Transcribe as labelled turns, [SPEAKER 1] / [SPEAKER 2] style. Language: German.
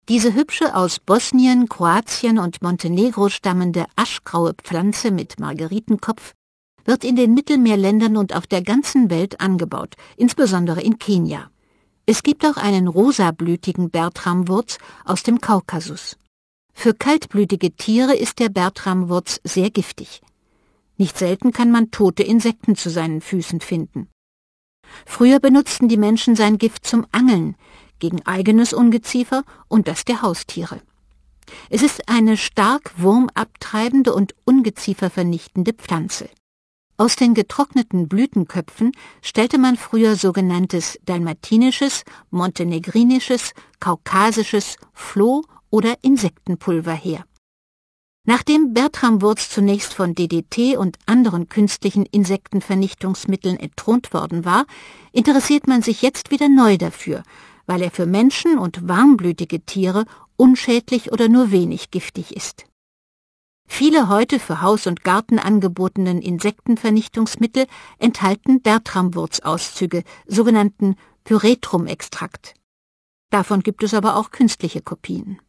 [SPEAKER 1] Diese hübsche, aus Bosnien, Kroatien und Montenegro stammende aschgraue Pflanze mit Margeritenkopf wird in den Mittelmeerländern und auf der ganzen Welt angebaut, insbesondere in Kenia. Es gibt auch einen rosablütigen Bertramwurz aus dem Kaukasus. Für kaltblütige Tiere ist der Bertramwurz sehr giftig. Nicht selten kann man tote Insekten zu seinen Füßen finden. Früher benutzten die Menschen sein Gift zum Angeln, gegen eigenes Ungeziefer und das der Haustiere. Es ist eine stark wurmabtreibende und ungeziefervernichtende Pflanze. Aus den getrockneten Blütenköpfen stellte man früher sogenanntes dalmatinisches, montenegrinisches, kaukasisches Floh- oder Insektenpulver her. Nachdem Bertramwurz zunächst von DDT und anderen künstlichen Insektenvernichtungsmitteln entthront worden war, interessiert man sich jetzt wieder neu dafür, weil er für Menschen und warmblütige Tiere unschädlich oder nur wenig giftig ist. Viele heute für Haus und Garten angebotenen Insektenvernichtungsmittel enthalten Bertramwurzauszüge, sogenannten Pyrethrum-Extrakt. Davon gibt es aber auch künstliche Kopien.